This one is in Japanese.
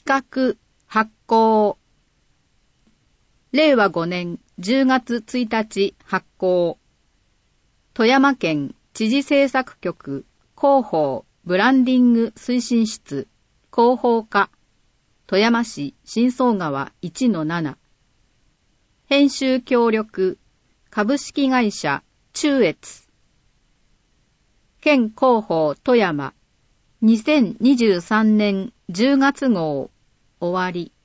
企画、発行。令和5年10月1日発行。富山県知事政策局広報ブランディング推進室広報課富山市新総川 1-7 編集協力株式会社中越県広報富山2023年10月号終わり。